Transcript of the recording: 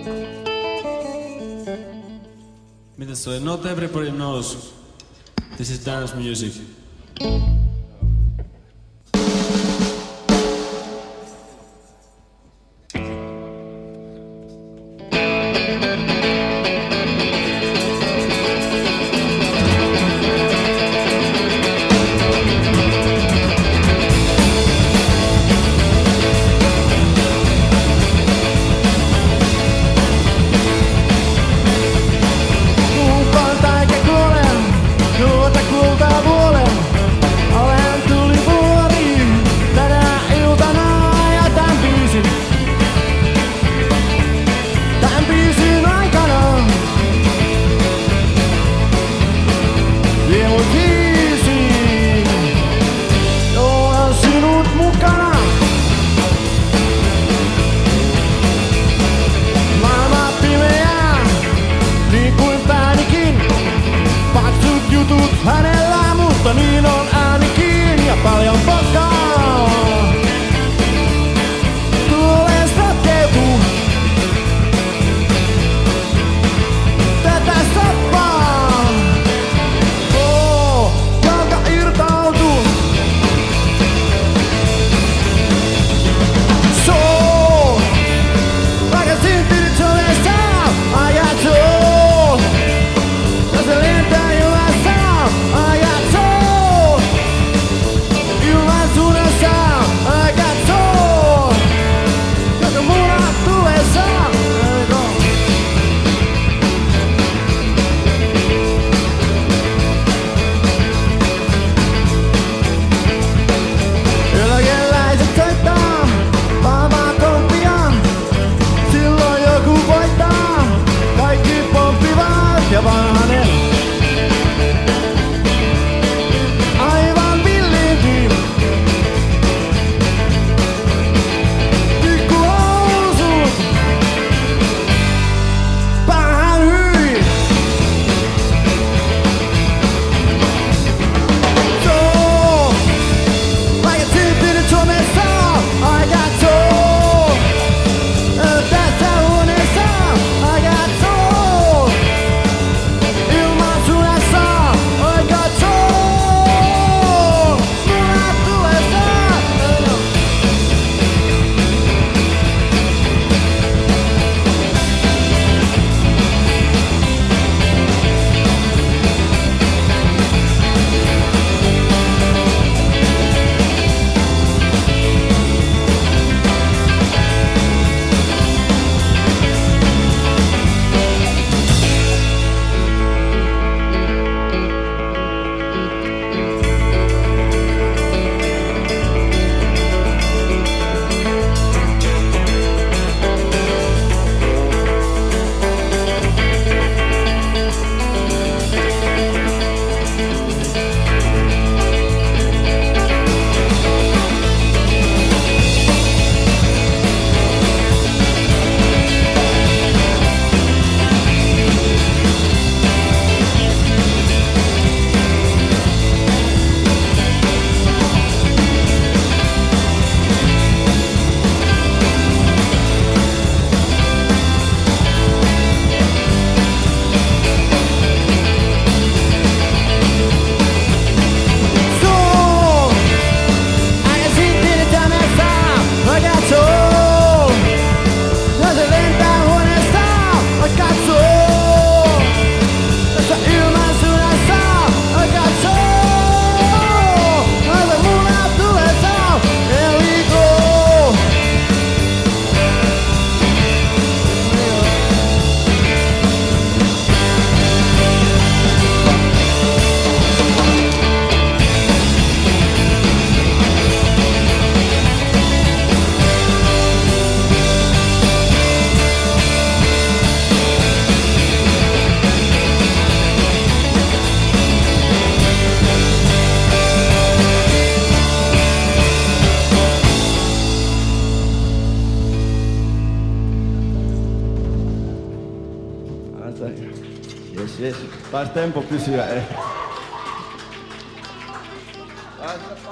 Mitäs se on? Not everybody knows. This is dance music. Hänellä, mutta niin on äänikin ja paljon pokkaa. Tulee soteutuu. Tätä soppaa. Jalka irtautuu. Vaikka syntynyt solessa, ajat soo. Ja se lentää ilmassa. I got soul. Ilman suunnassa I got soul. Joka munat tulessa eläkeläiset soittaa maailmaa komppia. Silloin joku voittaa. Kaikki pomppivat ja vanhanen. Jes. Taisi tempo pysyä.